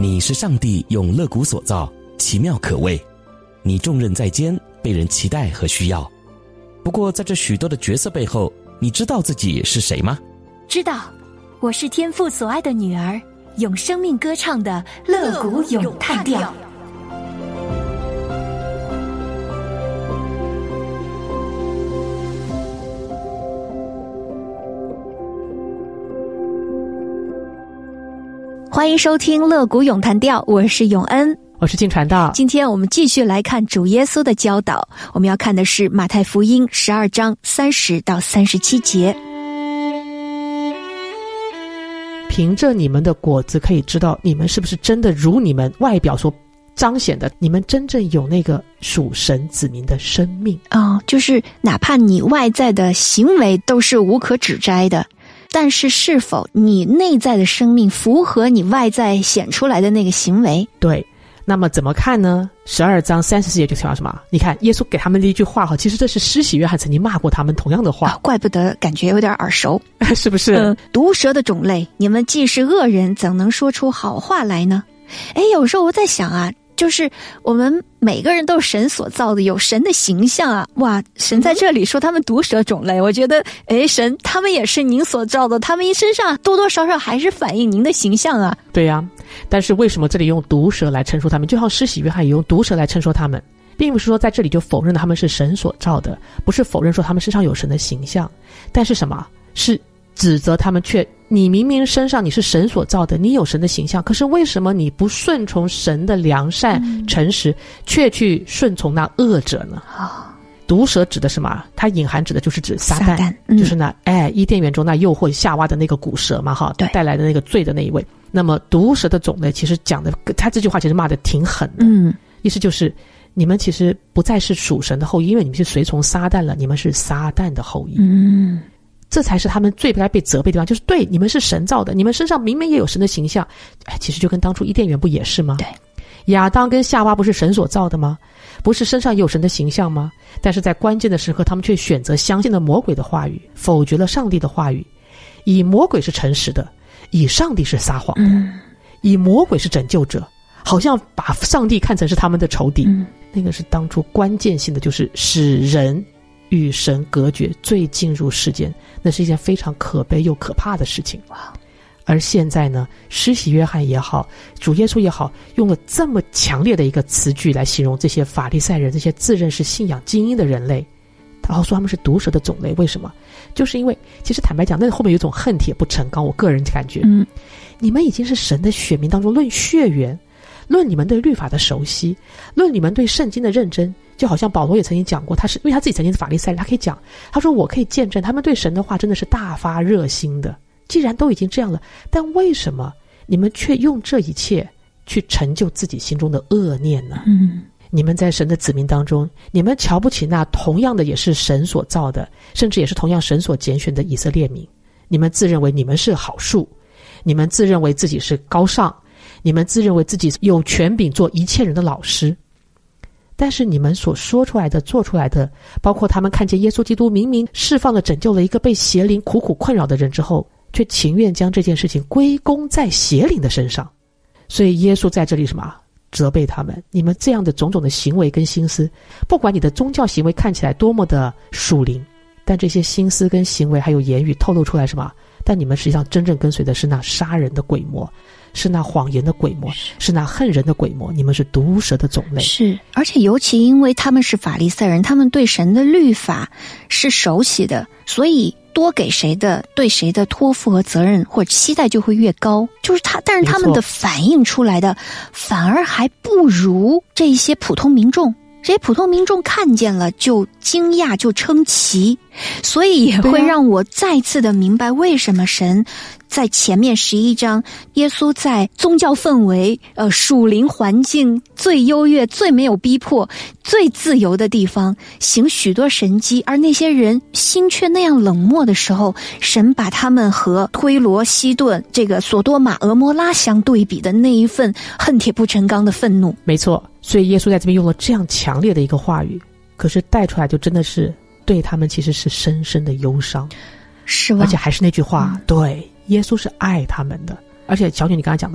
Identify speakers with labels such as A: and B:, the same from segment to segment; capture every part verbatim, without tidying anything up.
A: 你是上帝用肋骨所造，奇妙可畏，你重任在肩，被人期待和需要。不过在这许多的角色背后，你知道自己是谁吗？
B: 知道，我是天父所爱的女儿，用生命歌唱的肋骨咏叹调。欢迎收听肋骨咏叹调，我是永恩，
C: 我是静传道。
B: 今天我们继续来看主耶稣的教导，我们要看的是马太福音十二章三十到三十七节。
C: 凭着你们的果子可以知道你们是不是真的如你们外表所彰显的，你们真正有那个属神子民的生命。
B: 哦，就是哪怕你外在的行为都是无可指摘的，但是是否你内在的生命符合你外在显出来的那个行为？
C: 对，那么怎么看呢？十二章三十四节就讲什么？你看耶稣给他们的一句话，其实这是施洗约翰曾经骂过他们同样的话、
B: 啊、怪不得感觉有点耳熟
C: 是不是、
B: 嗯、毒蛇的种类，你们既是恶人，怎能说出好话来呢？诶，有时候我在想啊，就是我们每个人都是神所造的，有神的形象啊！哇，神在这里说他们毒蛇种类，我觉得，诶，神他们也是您所造的，他们身上多多少少还是反映您的形象啊。
C: 对呀、啊，但是为什么这里用毒蛇来称说他们？就像施洗约翰也用毒蛇来称说他们，并不是说在这里就否认他们是神所造的，不是否认说他们身上有神的形象，但是什么？是指责他们却，你明明身上你是神所造的，你有神的形象，可是为什么你不顺从神的良善、嗯、诚实，却去顺从那恶者呢？
B: 哦，
C: 毒蛇指的是什么？它隐含指的就是指撒旦，
B: 撒旦、嗯、
C: 就是那哎伊甸园中那诱惑夏娃的那个古蛇嘛，哈，带来的那个罪的那一位。那么毒蛇的种类其实讲的，他这句话其实骂的挺狠的，
B: 嗯，
C: 意思就是你们其实不再是属神的后裔，因为你们是随从撒旦了，你们是撒旦的后裔。
B: 嗯。
C: 这才是他们最不该被责备的地方，就是对，你们是神造的，你们身上明明也有神的形象。哎，其实就跟当初伊甸园不也是吗？
B: 对，
C: 亚当跟夏娃不是神所造的吗？不是身上也有神的形象吗？但是在关键的时刻，他们却选择相信了魔鬼的话语，否决了上帝的话语，以魔鬼是诚实的，以上帝是撒谎的、嗯、以魔鬼是拯救者，好像把上帝看成是他们的仇敌、嗯、那个是当初关键性的，就是使人与神隔绝，最进入世间，那是一件非常可悲又可怕的事情。而现在呢，施洗约翰也好，主耶稣也好，用了这么强烈的一个词句来形容这些法利赛人，这些自认是信仰精英的人类，然后说他们是毒蛇的种类。为什么？就是因为其实坦白讲，那后面有一种恨铁不成钢，我个人感觉，嗯，你们已经是神的选民当中，论血缘，论你们对律法的熟悉，论你们对圣经的认真，就好像保罗也曾经讲过，他是因为他自己曾经是法利赛人，他可以讲，他说我可以见证他们对神的话真的是大发热心的。既然都已经这样了，但为什么你们却用这一切去成就自己心中的恶念呢？嗯，你们在神的子民当中，你们瞧不起那同样的也是神所造的，甚至也是同样神所拣选的以色列民，你们自认为你们是好树，你们自认为自己是高尚，你们自认为自己有权柄做一切人的老师。但是你们所说出来的做出来的，包括他们看见耶稣基督明明释放了拯救了一个被邪灵苦苦困扰的人之后，却情愿将这件事情归功在邪灵的身上。所以耶稣在这里什么？责备他们，你们这样的种种的行为跟心思，不管你的宗教行为看起来多么的属灵，但这些心思跟行为还有言语透露出来什么？但你们实际上真正跟随的是那杀人的鬼魔，是那谎言的鬼魔，是那恨人的鬼魔，你们是毒蛇的种类。
B: 是，而且尤其因为他们是法利赛人，他们对神的律法是熟悉的，所以多给谁的对谁的托付和责任或者期待就会越高，就是他，但是他们的反映出来的反而还不如这一些普通民众。这些普通民众看见了就惊讶，就称奇，所以也会让我再次的明白为什么神在前面十一章，耶稣在宗教氛围、呃属灵环境最优越、最没有逼迫、最自由的地方行许多神迹，而那些人心却那样冷漠的时候，神把他们和推罗、西顿、这个索多玛、俄摩拉相对比的那一份恨铁不成钢的愤怒。
C: 没错，所以耶稣在这边用了这样强烈的一个话语，可是带出来就真的是对他们其实是深深的忧伤，
B: 失望。
C: 而且还是那句话、嗯、对，耶稣是爱他们的。而且小女你刚才讲到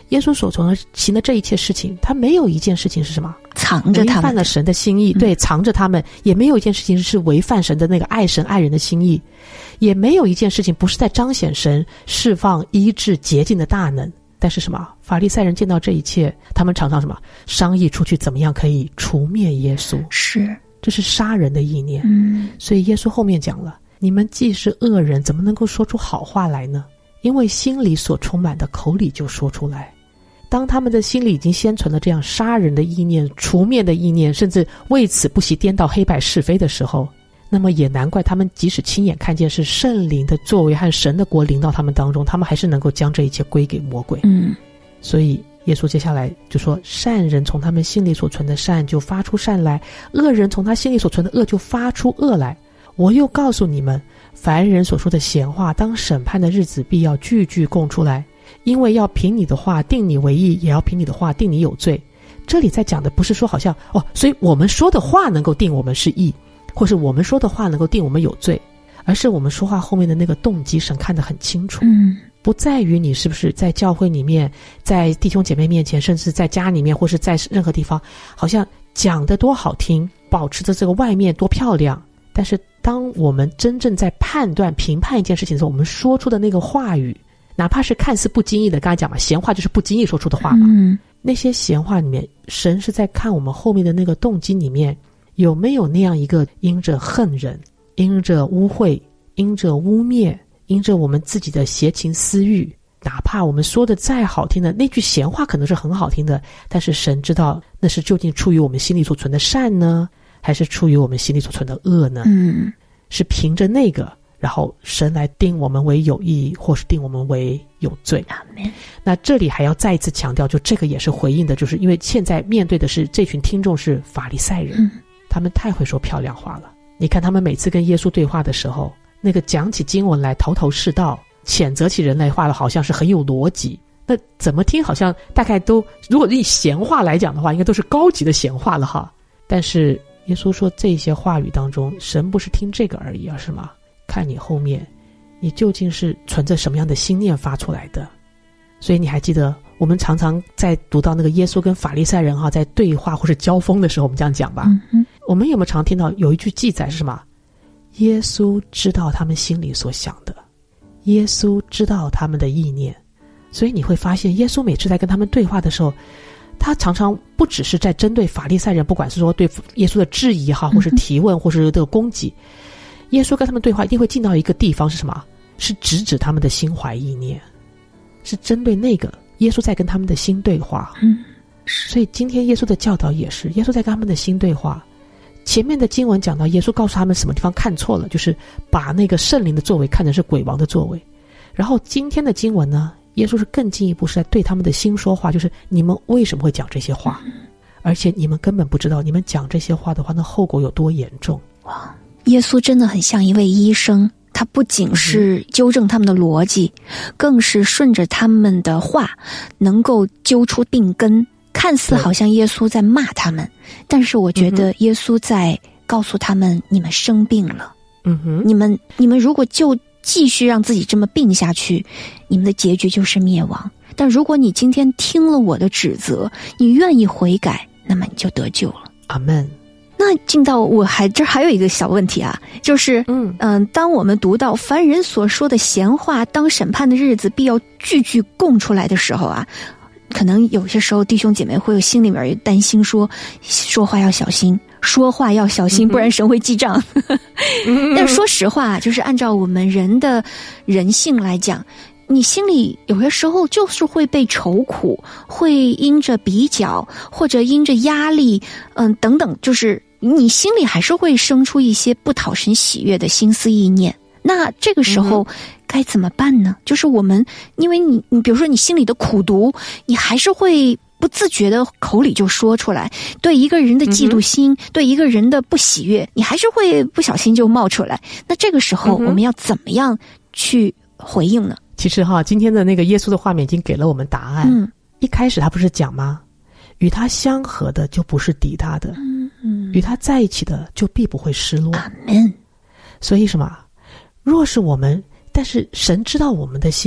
C: 耶稣所从行的这一切事情，他没有一件事情是什么
B: 藏着他们，
C: 违反了神的心意，对，藏着他们，也没有一件事情是违反神的那个爱神爱人的心意，也没有一件事情不是在彰显神释放医治洁净的大能。但是什么？法利赛人见到这一切，他们常常什么商议出去怎么样可以除灭耶稣，
B: 是，
C: 这是杀人的意念。
B: 嗯，
C: 所以耶稣后面讲了，你们既是恶人，怎么能够说出好话来呢？因为心里所充满的，口里就说出来。当他们的心里已经先存了这样杀人的意念、除灭的意念，甚至为此不惜颠倒黑白是非的时候，那么也难怪他们即使亲眼看见是圣灵的作为和神的国临到他们当中，他们还是能够将这一切归给魔鬼。
B: 嗯，
C: 所以耶稣接下来就说，善人从他们心里所存的善就发出善来，恶人从他心里所存的恶就发出恶来。我又告诉你们，凡人所说的闲话，当审判的日子必要句句供出来，因为要凭你的话定你为义，也要凭你的话定你有罪。这里在讲的不是说好像哦，所以我们说的话能够定我们是义，或是我们说的话能够定我们有罪，而是我们说话后面的那个动机，神看得很清楚。
B: 嗯，
C: 不在于你是不是在教会里面，在弟兄姐妹面前，甚至在家里面，或是在任何地方，好像讲得多好听，保持着这个外面多漂亮，但是当我们真正在判断评判一件事情的时候，我们说出的那个话语，哪怕是看似不经意的，刚才讲嘛，闲话就是不经意说出的话嘛，
B: 嗯，
C: 那些闲话里面，神是在看我们后面的那个动机里面有没有那样一个因着恨人，因着污秽，因着污蔑，因着我们自己的邪情私欲，哪怕我们说的再好听的那句闲话可能是很好听的，但是神知道那是究竟出于我们心里所存的善呢，还是出于我们心里所存的恶呢？
B: 嗯，
C: 是凭着那个，然后神来定我们为有义，或是定我们为有罪。那这里还要再一次强调，就这个也是回应的，就是因为现在面对的是这群听众是法利赛人，
B: 嗯，
C: 他们太会说漂亮话了。你看他们每次跟耶稣对话的时候，那个讲起经文来头头是道，谴责起人类话了，好像是很有逻辑。那怎么听好像大概都，如果以闲话来讲的话，应该都是高级的闲话了哈。但是耶稣说这些话语当中，神不是听这个而已，而是吗？看你后面你究竟是存着什么样的心念发出来的。所以你还记得我们常常在读到那个耶稣跟法利赛人哈在对话或是交锋的时候，我们这样讲吧，
B: 嗯嗯，
C: 我们有没有常听到有一句记载是什么？耶稣知道他们心里所想的，耶稣知道他们的意念。所以你会发现耶稣每次在跟他们对话的时候，他常常不只是在针对法利赛人，不管是说对耶稣的质疑哈，或是提问，或是这个攻击，耶稣跟他们对话一定会进到一个地方是什么？是直指他们的心怀意念，是针对那个耶稣在跟他们的心对话。
B: 嗯，
C: 所以今天耶稣的教导也是耶稣在跟他们的心对话。前面的经文讲到耶稣告诉他们什么地方看错了，就是把那个圣灵的作为看成是鬼王的作为。然后今天的经文呢，耶稣是更进一步是在对他们的心说话，就是你们为什么会讲这些话，而且你们根本不知道你们讲这些话的话那后果有多严重。
B: 哇，耶稣真的很像一位医生，他不仅是纠正他们的逻辑，更是顺着他们的话能够揪出病根。看似好像耶稣在骂他们，但是我觉得耶稣在告诉他们，你们生病了，
C: 嗯哼，
B: 你们你们如果就继续让自己这么病下去，你们的结局就是灭亡。但如果你今天听了我的指责，你愿意悔改，那么你就得救了。
C: 阿们。
B: 那进到我还这还有一个小问题啊，就是
C: 嗯
B: 嗯、呃，当我们读到凡人所说的闲话，当审判的日子必要句句供出来的时候啊，可能有些时候弟兄姐妹会有心里面有担心说，说话要小心，说话要小心，不然神会记账。嗯、但说实话，就是按照我们人的人性来讲，你心里有些时候就是会被愁苦，会因着比较或者因着压力，嗯等等，就是你心里还是会生出一些不讨神喜悦的心思意念。那这个时候该怎么办呢？就是我们因为你你比如说你心里的苦毒，你还是会不自觉的口里就说出来，对一个人的嫉妒心、嗯、对一个人的不喜悦，你还是会不小心就冒出来。那这个时候我们要怎么样去回应呢？
C: 其实哈，今天的那个耶稣的画面已经给了我们答案。嗯，一开始他不是讲吗？与他相合的就不是敌他的，嗯嗯，与他在一起的就必不会失落。
B: 阿们。
C: 所以什么？若是我们，但是神知道我们的心，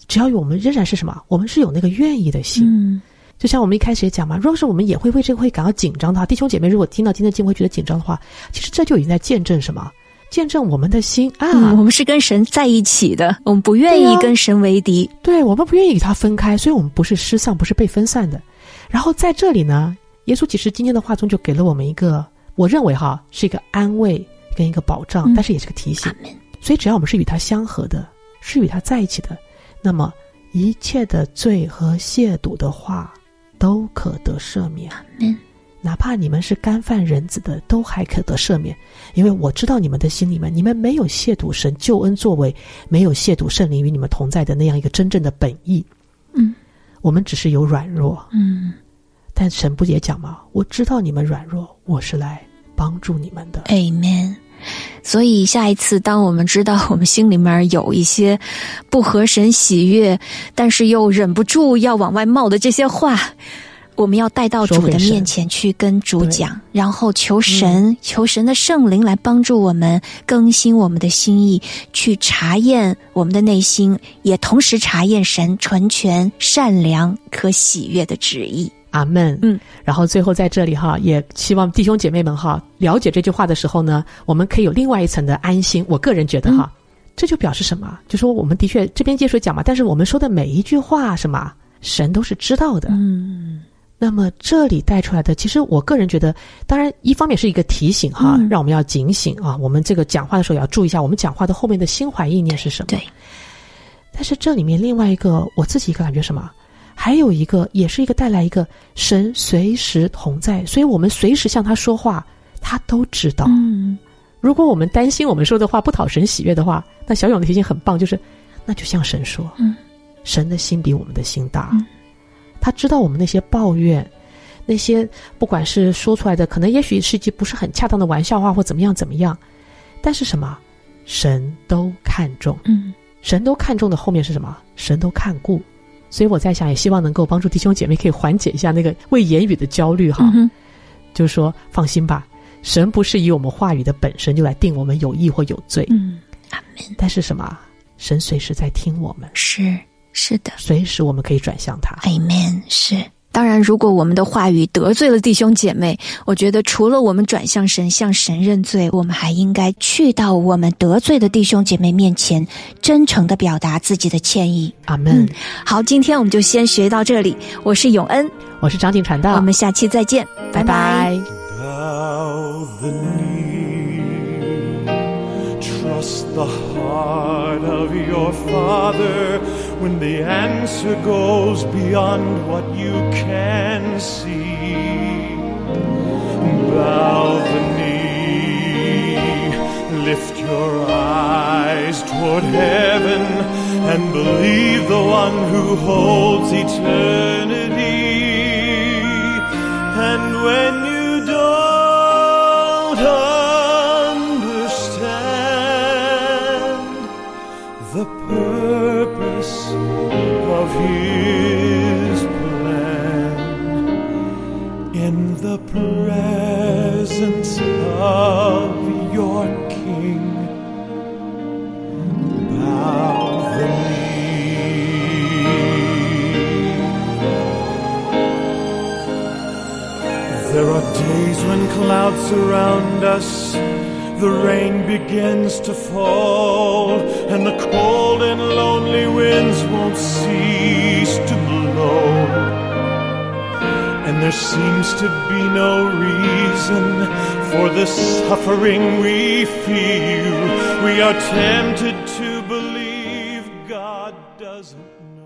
C: 只要我们仍然是什么，我们是有那个愿意的心。
B: 嗯，
C: 就像我们一开始也讲嘛，如果是我们也会为这个会感到紧张的话，弟兄姐妹如果听到今天的经文会觉得紧张的话，其实这就已经在见证什么？见证我们的心啊、
B: 嗯，我们是跟神在一起的，我们不愿意跟神为敌。
C: 对、啊、对，我们不愿意与他分开，所以我们不是失丧，不是被分散的。然后在这里呢，耶稣其实今天的话中就给了我们一个，我认为哈是一个安慰跟一个保障、嗯、但是也是个提醒。所以只要我们是与他相合的，是与他在一起的，那么一切的罪和亵渎的话都可得赦免。
B: 嗯，
C: 哪怕你们是干犯人子的，都还可得赦免。因为我知道你们的心里面，你们没有亵渎神救恩作为，没有亵渎圣灵与你们同在的那样一个真正的本意。
B: 嗯，
C: 我们只是有软弱。
B: 嗯，
C: 但神不也讲吗？我知道你们软弱，我是来帮助你们的。
B: Amen。 所以下一次当我们知道我们心里面有一些不合神喜悦，但是又忍不住要往外冒的这些话，我们要带到主的面前去跟主讲，然后求神、嗯、求神的圣灵来帮助我们更新我们的心意，去查验我们的内心，也同时查验神纯全善良可喜悦的旨意。
C: 阿们。
B: 嗯，
C: 然后最后在这里哈，也希望弟兄姐妹们哈，了解这句话的时候呢，我们可以有另外一层的安心。我个人觉得哈、嗯、这就表示什么？就说我们的确这边接水讲嘛，但是我们说的每一句话什么，神都是知道的。
B: 嗯，
C: 那么这里带出来的，其实我个人觉得，当然一方面是一个提醒哈、嗯，让我们要警醒啊，我们这个讲话的时候也要注意一下，我们讲话的后面的心怀意念是什么。
B: 对。
C: 但是这里面另外一个我自己一个感觉什么？还有一个也是一个带来一个神随时同在，所以我们随时向他说话，他都知道。
B: 嗯，
C: 如果我们担心我们说的话不讨神喜悦的话，那小勇的提醒很棒，就是那就向神说。
B: 嗯，
C: 神的心比我们的心大。
B: 嗯，
C: 他知道我们那些抱怨，那些不管是说出来的可能也许是一句不是很恰当的玩笑话或怎么样怎么样，但是什么神都看重。
B: 嗯，
C: 神都看重的后面是什么？神都看顾。所以我在想，也希望能够帮助弟兄姐妹可以缓解一下那个为言语的焦虑哈、
B: 嗯、
C: 就是说放心吧，神不是以我们话语的本身就来定我们有义或有罪。
B: 嗯，阿们。
C: 但是什么？神随时在听我们。
B: 是是的，
C: 随时我们可以转向他。
B: Amen。 是。当然如果我们的话语得罪了弟兄姐妹，我觉得除了我们转向神向神认罪，我们还应该去到我们得罪的弟兄姐妹面前，真诚地表达自己的歉意。
C: 阿们、
B: 嗯、好，今天我们就先学到这里。我是永恩，
C: 我是张景传道，
B: 我们下期再见，拜拜。
D: Bow the knee, trust the heart of your Father when the answer goes beyond what you can see. Bow the knee, lift your eyes toward heaven and believe the one who holds eternity. And when you don't understand the purpose of His plan, in the presence of your King, bow the knee. There are days when clouds surround us, the rain begins to fall, and the cold and lonely winds won't cease to blow. And there seems to be no reason for the suffering we feel. We are tempted to believe God doesn't know.